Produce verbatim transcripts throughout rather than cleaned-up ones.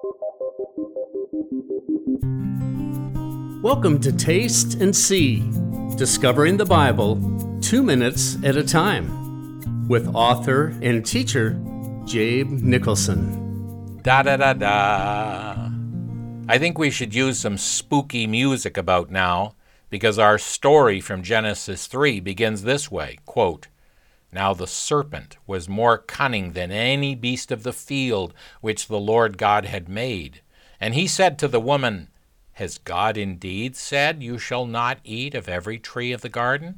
Welcome to Taste and See, Discovering the Bible, two minutes at a time, with author and teacher, Jabe Nicholson. Da-da-da-da. I think we should use some spooky music about now, because our story from Genesis three begins this way, quote, "Now the serpent was more cunning than any beast of the field which the Lord God had made. And he said to the woman, Has God indeed said, You shall not eat of every tree of the garden?"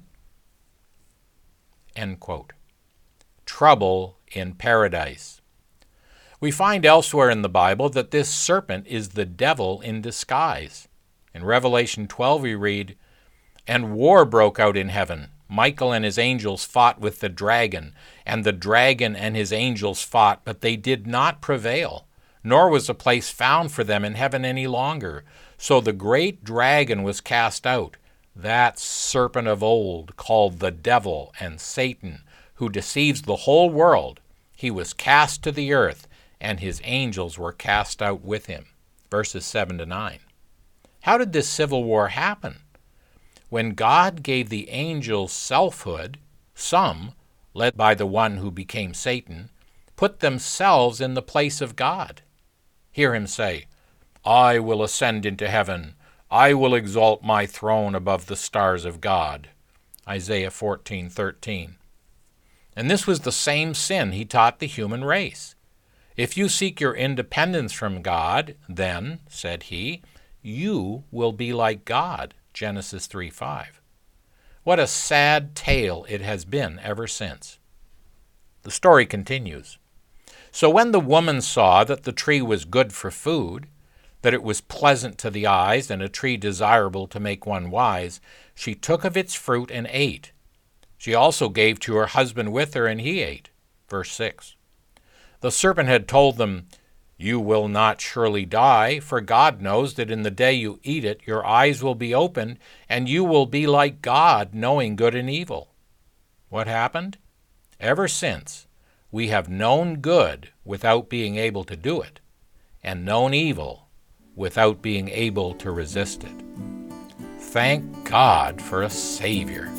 End quote. Trouble in paradise. We find elsewhere in the Bible that this serpent is the devil in disguise. In Revelation twelve we read, "And war broke out in heaven. Michael and his angels fought with the dragon, and the dragon and his angels fought, but they did not prevail, nor was a place found for them in heaven any longer. So the great dragon was cast out, that serpent of old, called the devil and Satan, who deceives the whole world. He was cast to the earth, and his angels were cast out with him." Verses seven to nine. How did this civil war happen? When God gave the angels selfhood, some, led by the one who became Satan, put themselves in the place of God. Hear him say, "I will ascend into heaven. I will exalt my throne above the stars of God." Isaiah fourteen thirteen. And this was the same sin he taught the human race. "If you seek your independence from God, then," said he, "you will be like God." Genesis three five. What a sad tale it has been ever since. The story continues. "So when the woman saw that the tree was good for food, that it was pleasant to the eyes, and a tree desirable to make one wise, she took of its fruit and ate. She also gave to her husband with her, and he ate." Verse six. "The serpent had told them, You will not surely die, for God knows that in the day you eat it, your eyes will be opened, and you will be like God, knowing good and evil." What happened? Ever since, we have known good without being able to do it, and known evil without being able to resist it. Thank God for a Savior.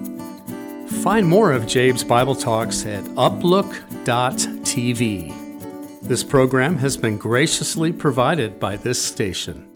Find more of Jabe's Bible Talks at uplook dot t v. This program has been graciously provided by this station.